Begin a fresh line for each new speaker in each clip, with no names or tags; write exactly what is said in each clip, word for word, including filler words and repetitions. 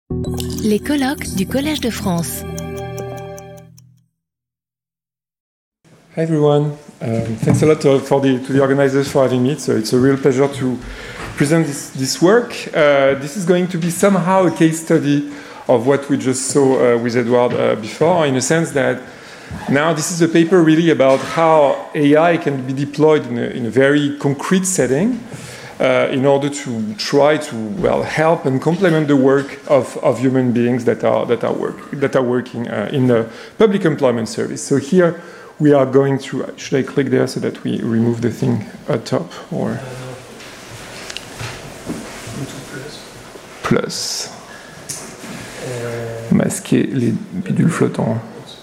Les colloques du Collège de France.
Hi everyone. Um, thanks a lot to, for the, to the organizers for having me. So it's a real pleasure to present this, this work. Uh, this is going to be somehow a case study of what we just saw uh, with Edward uh, before, in a sense that now this is a paper really about how A I can be deployed in a, in a very concrete setting uh, in order to try to well help and complement the work of, of human beings that are that are work that are working uh, in the public employment service. So here we are going to. Should I click there so that we remove the thing at top or plus? Masquer les bidules flottants.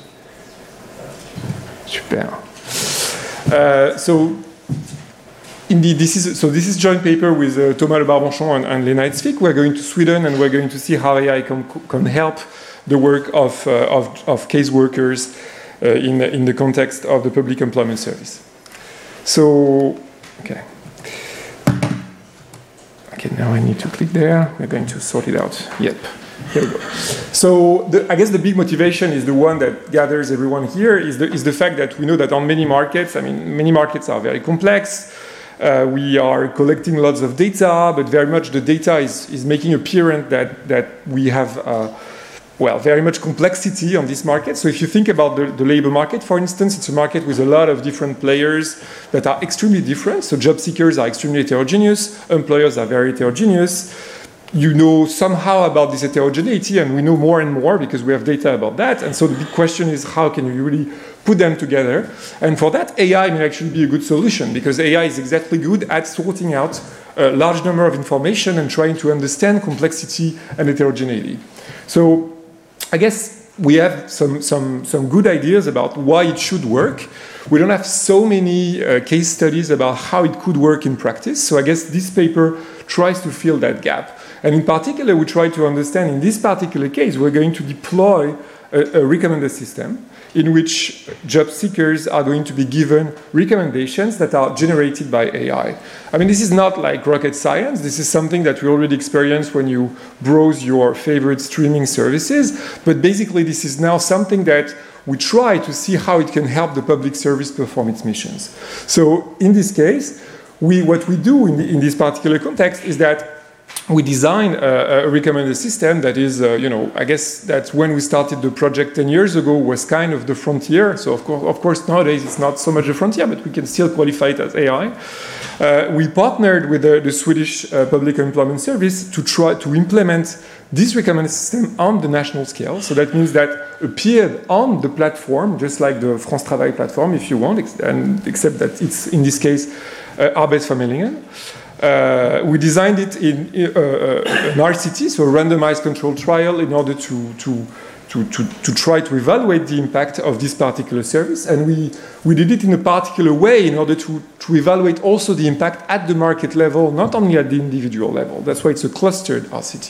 Super. Uh, so, indeed, this is so. This is joint paper with uh, Thomas Le Barbanchon and, and Lena Itzvik. We're going to Sweden, and we're going to see how A I can, can help the work of uh, of, of case workers uh, in in the context of the public employment service. So, okay. Okay, now I need to click there. We're going to sort it out. Yep. Here we go. So the, I guess the big motivation is the one that gathers everyone here is the, is the fact that we know that on many markets, I mean, many markets are very complex. Uh, we are collecting lots of data, but very much the data is, is making apparent that, that we have, uh, well, very much complexity on this market. So if you think about the, the labor market, for instance, it's a market with a lot of different players that are extremely different. So job seekers are extremely heterogeneous, employers are very heterogeneous. You know somehow about this heterogeneity, and we know more and more because we have data about that. And so the big question is, how can we really put them together? And for that, A I may actually be a good solution, because A I is exactly good at sorting out a large number of information and trying to understand complexity and heterogeneity. So I guess we have some, some, some good ideas about why it should work. We don't have so many uh, case studies about how it could work in practice. So I guess this paper tries to fill that gap. And in particular, we try to understand, in this particular case, we're going to deploy a, a recommender system in which job seekers are going to be given recommendations that are generated by A I. I mean, this is not like rocket science. This is something that we already experience when you browse your favorite streaming services. But basically, this is now something that we try to see how it can help the public service perform its missions. So in this case, we, what we do in, the, in this particular context is that we designed a, a recommender system that is, uh, you know, I guess that's when we started the project ten years ago was kind of the frontier. So of course, of course nowadays it's not so much a frontier, but we can still qualify it as A I. Uh, we partnered with the, the Swedish uh, Public Employment Service to try to implement this recommender system on the national scale. So that means that appeared on the platform, just like the France Travail platform, if you want, ex and except that it's in this case uh, Arbeidsförmedlingen. Uh, we designed it in uh, uh, an R C T, so a randomized controlled trial, in order to, to, to, to, to try to evaluate the impact of this particular service. And we, we did it in a particular way in order to, to evaluate also the impact at the market level, not only at the individual level. That's why it's a clustered R C T.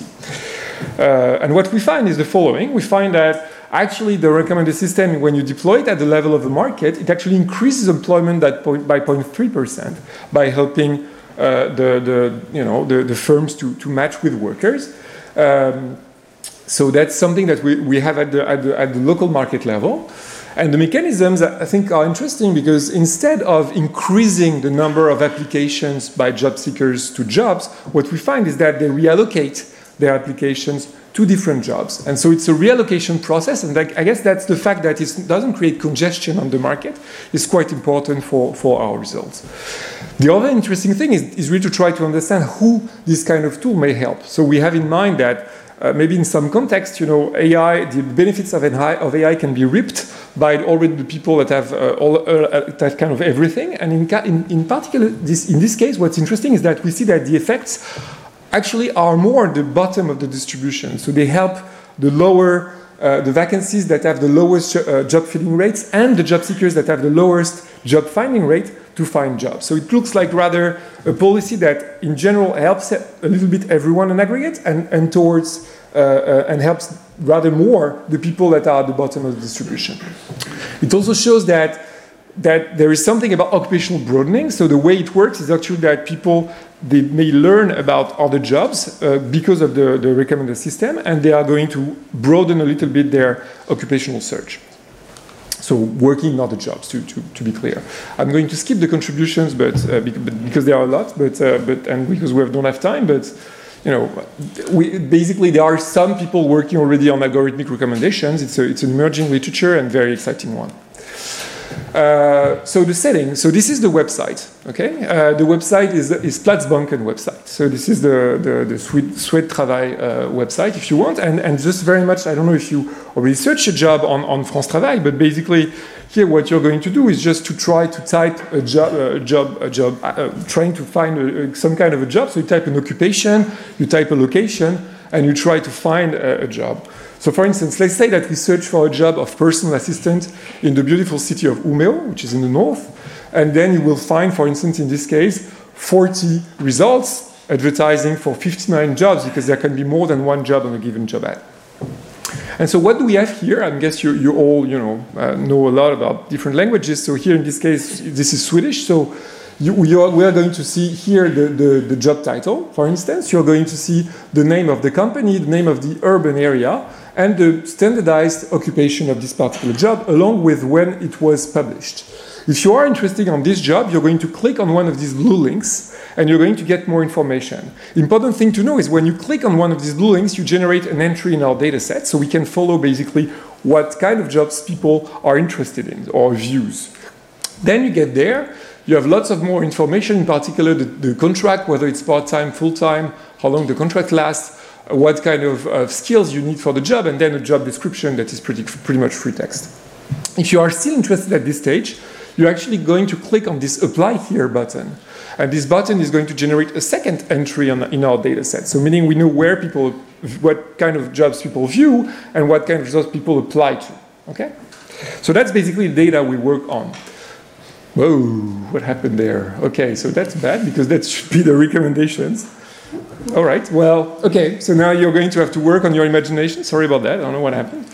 Uh, and what we find is the following. We find that actually the recommender system, when you deploy it at the level of the market, it actually increases employment at point, by zero point three percent by helping Uh, the, the, you know, the, the firms to, to match with workers. Um, so that's something that we, we have at the, at, the, at the local market level. And the mechanisms, I think, are interesting because instead of increasing the number of applications by job seekers to jobs, what we find is that they reallocate their applications to different jobs. And so it's a reallocation process, and I guess that's the fact that it doesn't create congestion on the market is quite important for, for our results. The other interesting thing is, is really to try to understand who this kind of tool may help. So we have in mind that uh, maybe in some context, you know, A I, the benefits of, of A I can be reaped by already the people that have uh, all, uh, that kind of everything. And in, in, in particular, this, in this case, what's interesting is that we see that the effects actually are more at the bottom of the distribution. So they help the lower, uh, the vacancies that have the lowest uh, job filling rates and the job seekers that have the lowest job finding rate to find jobs. So it looks like rather a policy that in general helps a little bit everyone in aggregate and, and towards uh, uh, and helps rather more the people that are at the bottom of the distribution. It also shows that that there is something about occupational broadening. So the way it works is actually that people, they may learn about other jobs uh, because of the, the recommender system, and they are going to broaden a little bit their occupational search. So working in other jobs, to, to, to be clear. I'm going to skip the contributions, but, uh, because there are a lot, but, uh, but and because we don't have time, but you know, we, basically there are some people working already on algorithmic recommendations. It's, a, it's an emerging literature and very exciting one. Uh, so the setting, so this is the website, okay? Uh, the website is, is Platzbanken website. So this is the, the, the Souhait Travail uh, website, if you want. And, and just very much, I don't know if you already searched a job on, on France Travail, but basically here what you're going to do is just to try to type a job, a job, a job uh, trying to find a, a, some kind of a job. So you type an occupation, you type a location, and you try to find a, a job. So for instance, let's say that we search for a job of personal assistant in the beautiful city of Umeå, which is in the north, and then you will find, for instance, in this case, forty results advertising for fifty-nine jobs, because there can be more than one job on a given job ad. And so what do we have here? I guess you, you all you know, uh, know a lot about different languages. So here in this case, this is Swedish. So You, you are, we are going to see here the, the, the job title, for instance. You're going to see the name of the company, the name of the urban area, and the standardized occupation of this particular job, along with when it was published. If you are interested in this job, you're going to click on one of these blue links, and you're going to get more information. Important thing to know is when you click on one of these blue links, you generate an entry in our data set, so we can follow basically what kind of jobs people are interested in, or views. Then you get there. You have lots of more information, in particular the, the contract, whether it's part-time, full-time, how long the contract lasts, what kind of uh, skills you need for the job, and then a job description that is pretty, pretty much free text. If you are still interested at this stage, you're actually going to click on this Apply Here button. And this button is going to generate a second entry on, in our data set. So meaning we know where people, what kind of jobs people view, and what kind of jobs people apply to, okay? So that's basically the data we work on. Whoa, what happened there? Okay, so that's bad because that should be the recommendations. All right, well, okay, so now you're going to have to work on your imagination. Sorry about that, I don't know what happened.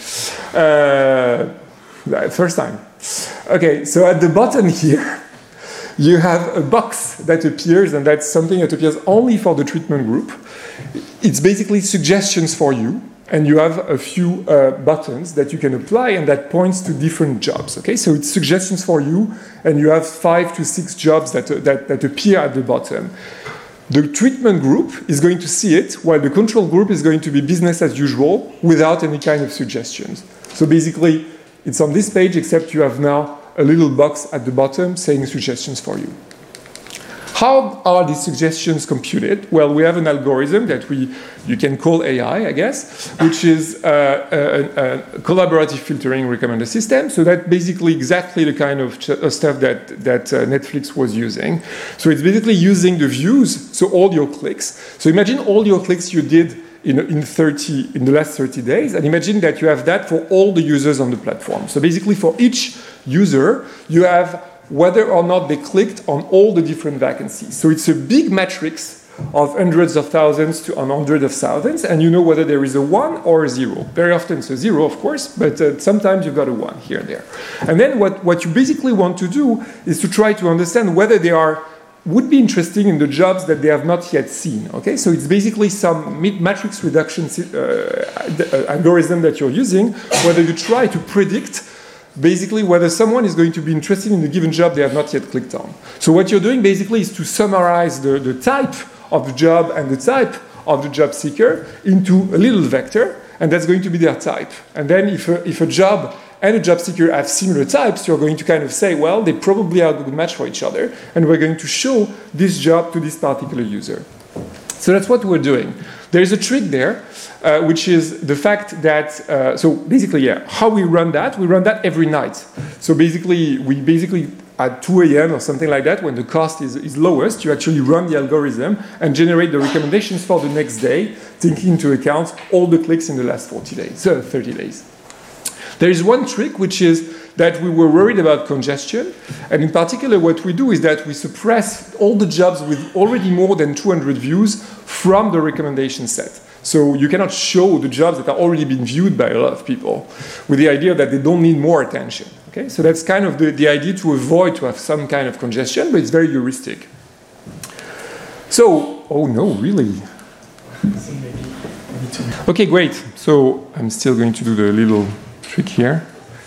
Uh, first time. Okay, so at the bottom here, you have a box that appears, and that's something that appears only for the treatment group. It's basically suggestions for you. And you have a few uh, buttons that you can apply, and that points to different jobs. Okay, so it's suggestions for you, and you have five to six jobs that, uh, that, that appear at the bottom. The treatment group is going to see it, while the control group is going to be business as usual without any kind of suggestions. So basically, it's on this page, except you have now a little box at the bottom saying suggestions for you. How are these suggestions computed? Well, we have an algorithm that we, you can call A I, I guess, which is uh, a, a collaborative filtering recommender system. So that's basically exactly the kind of stuff that, that uh, Netflix was using. So it's basically using the views, so all your clicks. So imagine all your clicks you did in, in, thirty, in the last thirty days, and imagine that you have that for all the users on the platform. So basically for each user, you have whether or not they clicked on all the different vacancies. So it's a big matrix of hundreds of thousands to hundreds of thousands, and you know whether there is a one or a zero. Very often it's a zero, of course, but uh, sometimes you've got a one here and there. And then what, what you basically want to do is to try to understand whether they are would be interesting in the jobs that they have not yet seen. Okay, so it's basically some matrix reduction uh, algorithm that you're using, whether you try to predict basically whether someone is going to be interested in a given job they have not yet clicked on. So what you're doing basically is to summarize the, the type of the job and the type of the job seeker into a little vector, and that's going to be their type. And then if a, if a job and a job seeker have similar types, you're going to kind of say, well, they probably are a good match for each other, and we're going to show this job to this particular user. So that's what we're doing. There is a trick there, uh, which is the fact that, uh, so basically, yeah, how we run that, we run that every night. So basically, we basically, at two A M or something like that, when the cost is, is lowest, you actually run the algorithm and generate the recommendations for the next day, taking into account all the clicks in the last forty days, uh, thirty days. There is one trick, which is that we were worried about congestion. And in particular, what we do is that we suppress all the jobs with already more than two hundred views from the recommendation set. So you cannot show the jobs that are already been viewed by a lot of people with the idea that they don't need more attention. Okay, so that's kind of the, the idea to avoid to have some kind of congestion, but it's very heuristic. So, oh no, really? Okay, great. So I'm still going to do the little trick here.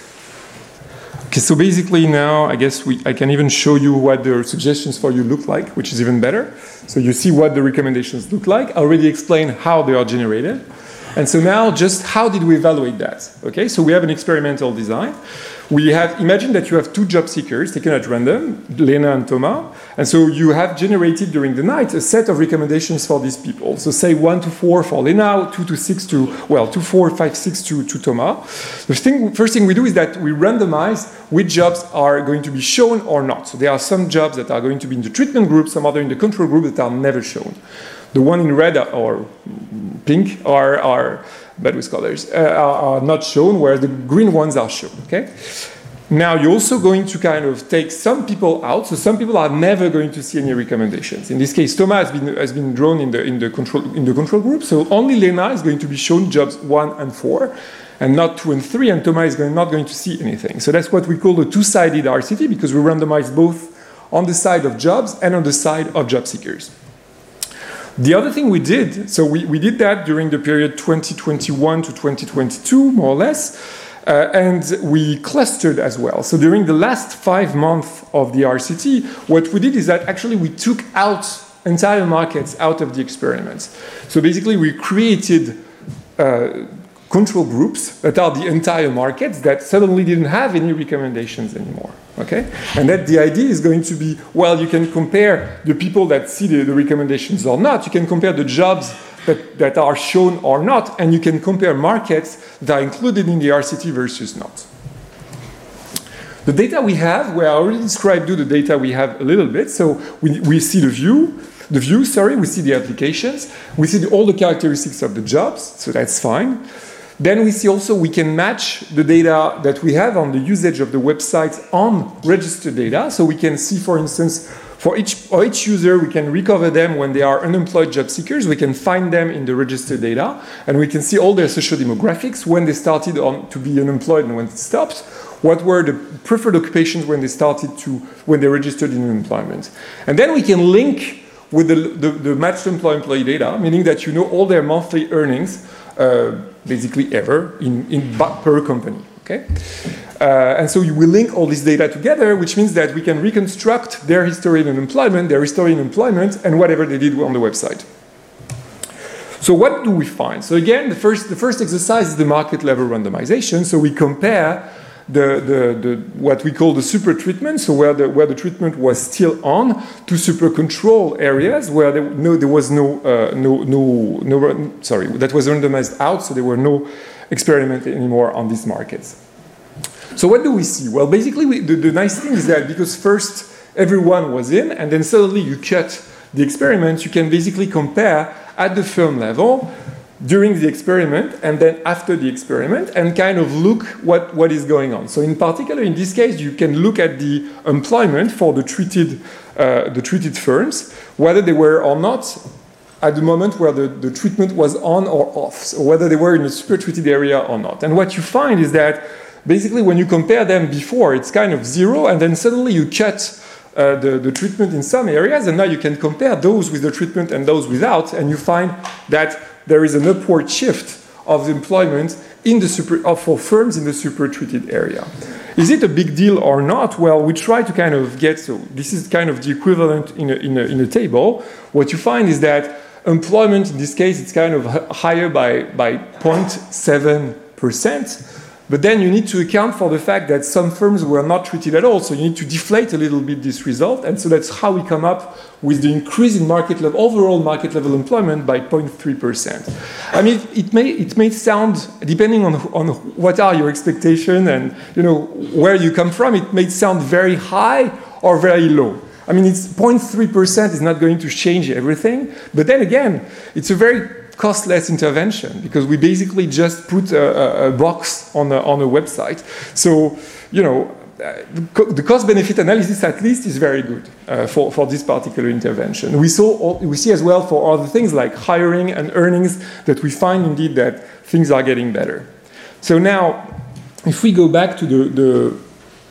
Okay, so basically now I guess we, I can even show you what the suggestions for you look like, which is even better. So you see what the recommendations look like. I already explained how they are generated. And so now just how did we evaluate that? Okay, so we have an experimental design. We have, imagine that you have two job seekers taken at random, Lena and Thomas, and so you have generated during the night a set of recommendations for these people. So say one to four for Lena, two to six to, well, two, four, five, six to, to Thomas. The thing, first thing we do is that we randomize which jobs are going to be shown or not. So there are some jobs that are going to be in the treatment group, some other in the control group that are never shown. The one in red or pink are, are bad with colors, uh, are, are not shown, whereas the green ones are shown, okay? Now you're also going to kind of take some people out, so some people are never going to see any recommendations. In this case, Thomas has been, has been drawn in the, in, the control, in the control group, so only Lena is going to be shown jobs one and four, and not two and three, and Thomas is going, not going to see anything. So that's what we call a two-sided R C T, because we randomize both on the side of jobs and on the side of job seekers. The other thing we did, so we, we did that during the period twenty twenty-one to twenty twenty-two, more or less, uh, and we clustered as well. So during the last five months of the R C T, what we did is that actually we took out entire markets out of the experiments. So basically we created uh, control groups that are the entire markets that suddenly didn't have any recommendations anymore. Okay? And that the idea is going to be, well, you can compare the people that see the, the recommendations or not. You can compare the jobs that, that are shown or not, and you can compare markets that are included in the R C T versus not. The data we have, well, I already described you the data we have a little bit. So we, we see the view, the view, sorry, we see the applications, we see the, all the characteristics of the jobs, so that's fine. Then we see also we can match the data that we have on the usage of the website on registered data. So we can see, for instance, for each, for each user, we can recover them when they are unemployed job seekers. We can find them in the registered data. And we can see all their social demographics, when they started on, to be unemployed and when it stopped. What were the preferred occupations when they started to, when they registered in unemployment. And then we can link with the, the, the matched employee-employee data, meaning that you know all their monthly earnings, uh, basically ever, in, in per company, okay? Uh, and so you will link all this data together, which means that we can reconstruct their history in employment, their history in employment, and whatever they did on the website. So what do we find? So again, the first, the first exercise is the market level randomization. So we compare The, the, the, what we call the super treatment, so where the, where the treatment was still on, to super control areas where there, no, there was no, uh, no, no, no, sorry, that was randomized out, so there were no experiments anymore on these markets. So what do we see? Well, basically, we, the, the nice thing is that because first everyone was in, and then suddenly you cut the experiment, you can basically compare at the firm level during the experiment and then after the experiment and kind of look what, what is going on. So in particular, in this case, you can look at the employment for the treated, uh, the treated firms, whether they were or not at the moment where the, the treatment was on or off, so whether they were in a super treated area or not. And what you find is that basically when you compare them before, it's kind of zero, and then suddenly you cut uh, the, the treatment in some areas, and now you can compare those with the treatment and those without, and you find that there is an upward shift of employment in the super, uh, for firms in the super treated area. Is it a big deal or not? Well, we try to kind of get, so this is kind of the equivalent in a, in a, in a table. What you find is that employment, in this case, it's kind of higher by, by zero point seven percent. But then you need to account for the fact that some firms were not treated at all. So you need to deflate a little bit this result. And so that's how we come up with the increase in market level, overall market level employment by zero point three percent. I mean, it may, it may sound, depending on, on what are your expectations and you know, where you come from, it may sound very high or very low. I mean, it's zero point three percent is not going to change everything. But then again, it's a very costless intervention because we basically just put a, a, a box on a, on a website. So, you know, uh, the cost-benefit analysis at least is very good uh, for, for this particular intervention. We, saw, we see as well for other things like hiring and earnings that we find indeed that things are getting better. So now, if we go back to the, the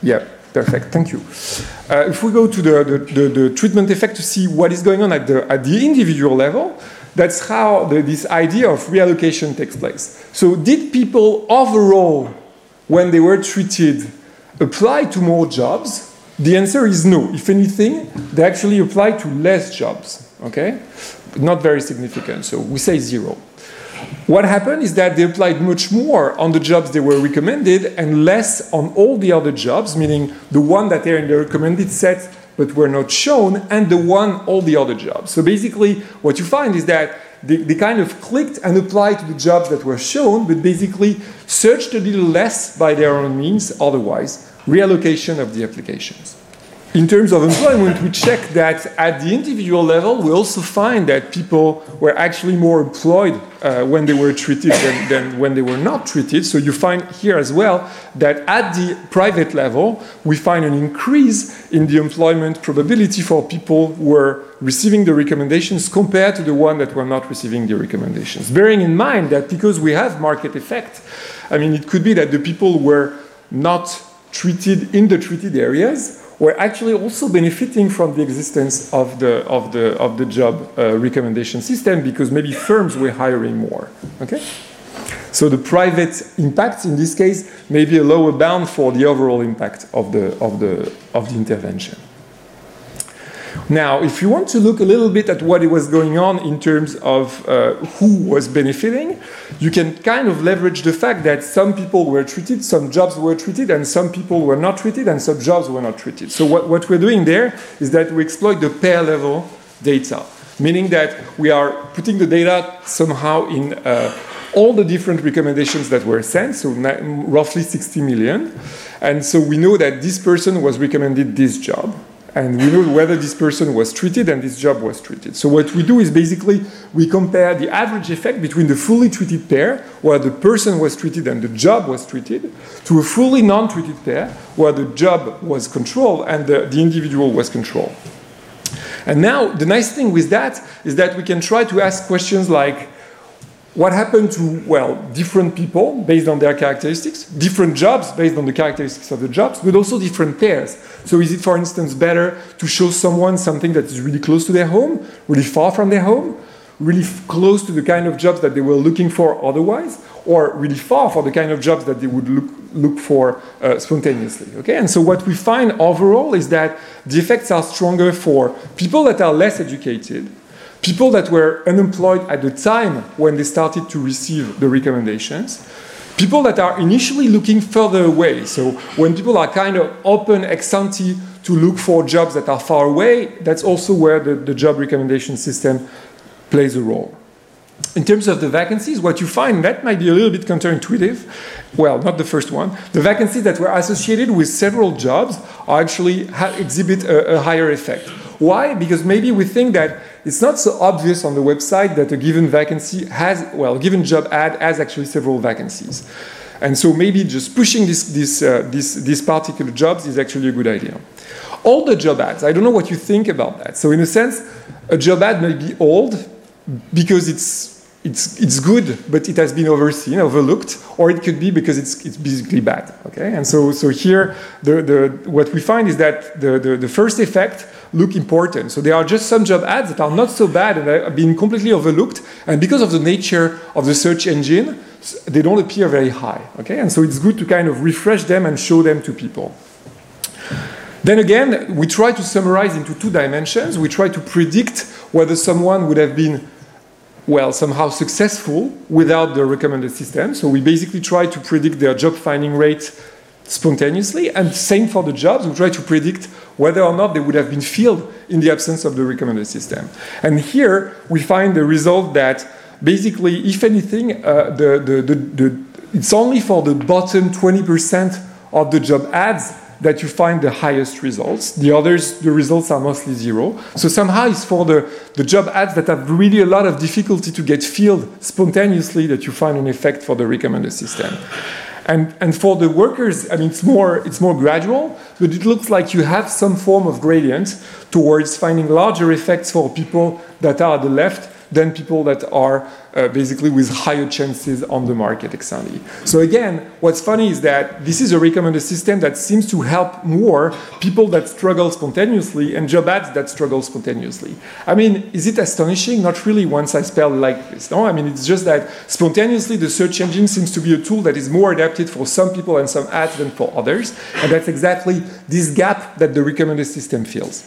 Yeah, perfect. Thank you. Uh, if we go to the, the, the, the treatment effect to see what is going on at the, at the individual level, that's how the, this idea of reallocation takes place. So did people overall, when they were treated, apply to more jobs? The answer is no. If anything, they actually apply to less jobs, okay? But not very significant, so we say zero. What happened is that they applied much more on the jobs they were recommended and less on all the other jobs, meaning the one that are in the recommended set but were not shown, and the one, all the other jobs. So basically, what you find is that they, they kind of clicked and applied to the jobs that were shown, but basically searched a little less by their own means, otherwise, reallocation of the applications. In terms of employment, we check that at the individual level, we also find that people were actually more employed uh, when they were treated than, than when they were not treated. So you find here as well that at the private level, we find an increase in the employment probability for people who were receiving the recommendations compared to the one that were not receiving the recommendations. Bearing in mind that because we have market effect, I mean, it could be that the people were not treated in the treated areas were actually also benefiting from the existence of the, of the, of the job uh, recommendation system because maybe firms were hiring more, okay? So the private impact in this case may be a lower bound for the overall impact of the, of the, of the intervention. Now, if you want to look a little bit at what was going on in terms of uh, who was benefiting, you can kind of leverage the fact that some people were treated, some jobs were treated, and some people were not treated, and some jobs were not treated. So what, what we're doing there is that we exploit the pair-level data, meaning that we are putting the data somehow in uh, all the different recommendations that were sent, so roughly sixty million. And so we know that this person was recommended this job. And we know whether this person was treated and this job was treated. So what we do is basically we compare the average effect between the fully treated pair, where the person was treated and the job was treated, to a fully non-treated pair, where the job was controlled and the, the individual was controlled. And now the nice thing with that is that we can try to ask questions like, what happened to, well, different people based on their characteristics, different jobs based on the characteristics of the jobs, but also different pairs. So is it, for instance, better to show someone something that is really close to their home, really far from their home, really f- close to the kind of jobs that they were looking for otherwise, or really far for the kind of jobs that they would look, look for uh, spontaneously, okay? And so what we find overall is that the effects are stronger for people that are less educated, people that were unemployed at the time when they started to receive the recommendations, people that are initially looking further away. So when people are kind of open ex ante to look for jobs that are far away, that's also where the, the job recommendation system plays a role. In terms of the vacancies, what you find, that might be a little bit counterintuitive. Well, not the first one. The vacancies that were associated with several jobs are actually ha- exhibit a, a higher effect. Why? Because maybe we think that it's not so obvious on the website that a given vacancy has, well, a given job ad has actually several vacancies. And so maybe just pushing this, this, uh, this, these particular jobs is actually a good idea. All the job ads, I don't know what you think about that. So in a sense, a job ad may be old because it's It's, it's good, but it has been overseen, overlooked, or it could be because it's, it's basically bad, okay? And so, so here, the, the, what we find is that the, the, the first effect look important. So there are just some job ads that are not so bad and have been completely overlooked, and because of the nature of the search engine, they don't appear very high, okay? And so it's good to kind of refresh them and show them to people. Then again, we try to summarize into two dimensions. We try to predict whether someone would have been well, somehow successful without the recommended system. So we basically try to predict their job finding rate spontaneously, and same for the jobs. We try to predict whether or not they would have been filled in the absence of the recommended system. And here we find the result that basically, if anything, uh, the, the, the, the, it's only for the bottom twenty percent of the job ads that you find the highest results. The others, the results are mostly zero. So somehow it's for the, the job ads that have really a lot of difficulty to get filled spontaneously that you find an effect for the recommender system. And, and for the workers, I mean, it's more, it's more gradual, but it looks like you have some form of gradient towards finding larger effects for people that are at the left than people that are uh, basically with higher chances on the market ex ante. So again, what's funny is that this is a recommender system that seems to help more people that struggle spontaneously and job ads that struggle spontaneously. I mean, is it astonishing? Not really once I spell like this. No, I mean, it's just that spontaneously the search engine seems to be a tool that is more adapted for some people and some ads than for others. And that's exactly this gap that the recommender system fills.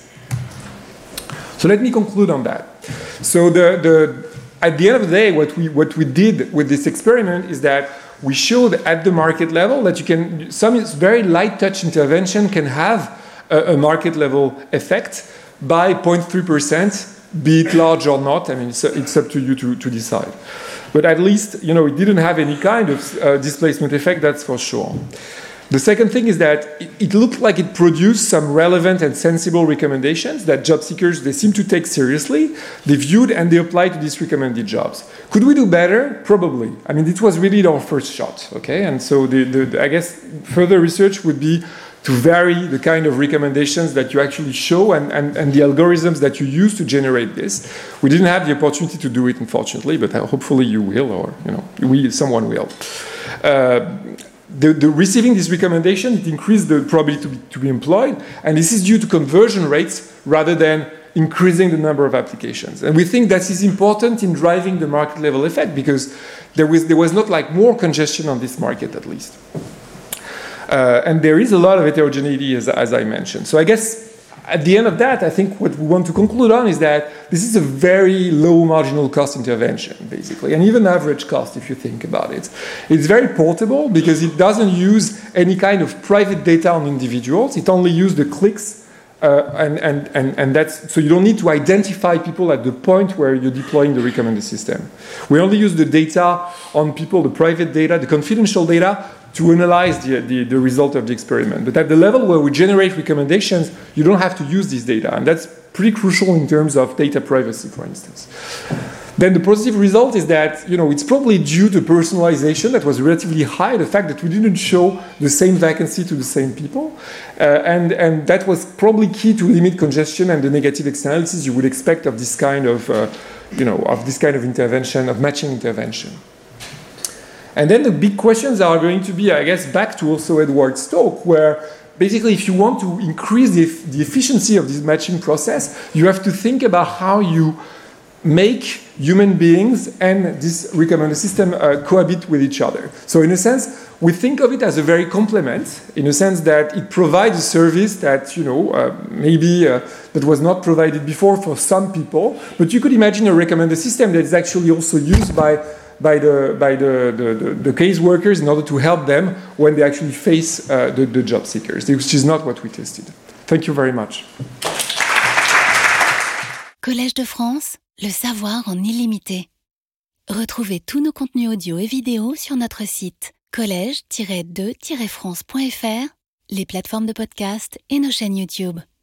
So let me conclude on that. So the, the, at the end of the day, what we, what we did with this experiment is that we showed at the market level that you can, some very light touch intervention can have a, a market level effect by zero point three percent, be it large or not. I mean, it's, it's up to you to, to decide. But at least, you know, it didn't have any kind of uh, displacement effect, that's for sure. The second thing is that it, it looked like it produced some relevant and sensible recommendations that job seekers, they seem to take seriously. They viewed and they applied to these recommended jobs. Could we do better? Probably. I mean, it was really our first shot, okay? And so the, the, the, I guess further research would be to vary the kind of recommendations that you actually show and, and, and the algorithms that you use to generate this. We didn't have the opportunity to do it, unfortunately, but hopefully you will, or you know, we, someone will. Uh, The, the receiving this recommendation, it increased the probability to be, to be employed, and this is due to conversion rates rather than increasing the number of applications. And we think that is important in driving the market level effect because there was, there was not like more congestion on this market at least. Uh, and there is a lot of heterogeneity as, as I mentioned. So I guess at the end of that, I think what we want to conclude on is that this is a very low marginal cost intervention, basically, and even average cost if you think about it. It's very portable because it doesn't use any kind of private data on individuals. It only uses the clicks, uh, and, and, and, and that's, so you don't need to identify people at the point where you're deploying the recommender system. We only use the data on people, the private data, the confidential data, to analyze the, the, the result of the experiment. But at the level where we generate recommendations, you don't have to use this data. And that's pretty crucial in terms of data privacy, for instance. Then the positive result is that, you know, it's probably due to personalization that was relatively high, the fact that we didn't show the same vacancy to the same people. Uh, and, and that was probably key to limit congestion and the negative externalities you would expect of this kind of, uh, you know, of this kind of intervention, of matching intervention. And then the big questions are going to be, I guess, back to also Edward Stoke, where basically if you want to increase the, the efficiency of this matching process, you have to think about how you make human beings and this recommender system uh, cohabit with each other. So in a sense, we think of it as a very complement, in a sense that it provides a service that, you know, uh, maybe uh, that was not provided before for some people, but you could imagine a recommender system that is actually also used by by the by the, the, the, the case workers in order to help them when they actually face uh, the, the job seekers, which is not what we tested. Thank you very much.
Collège de France, le savoir en illimité. Retrouvez tous nos contenus audio et vidéo sur notre site collège tiret deux tiret france point f r, les plateformes de podcast et nos chaînes YouTube.